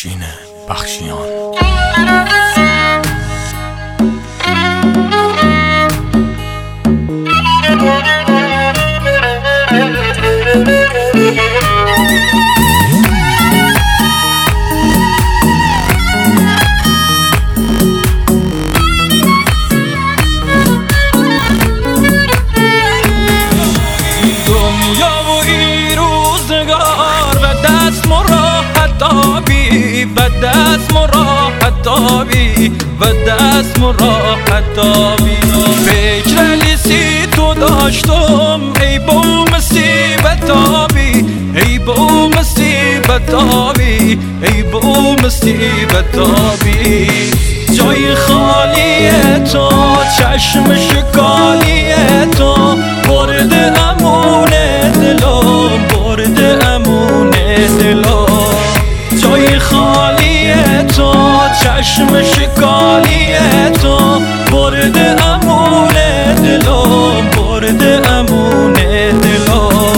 افشین بخشیان. و دست راحت دابی فکر لیسی تو داشتم ای با مصیبت آبی، ای با مصیبت آبی، ای با مصیبت آبی. جای خالی تو چشم شکالی تو برد امون دلم، برد امون دلم. جای خالی تو چشم شکالی تو برد امون دلم، برد امون دلم.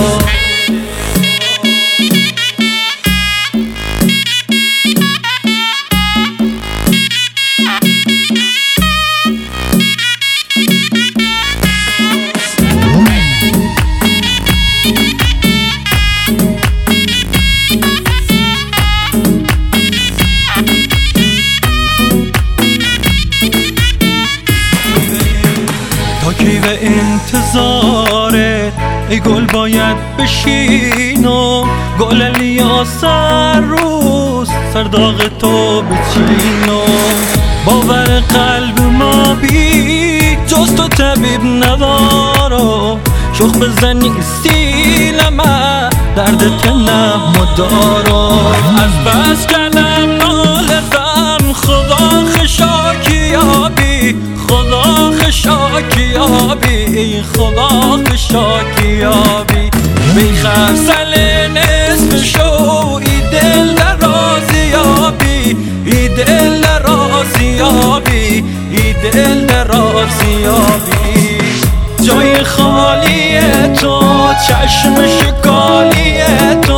کی به انتظارت ای گل باید بشین و گل الیاس روز سرداغ تو بچین و باور قلب ما بی جز تو طبیب ندارو شخ بزنی سیلمه درد تنم مدارو. از بس کلم نالزم خدا خشاکیابی، خدا خشاکیابی، خدا خشاکیابی. بیخر سل نصف شو ای دل رازیابی، ای دل رازیابی، ای دل رازیابی. جای خالی تو چشم شکالی تو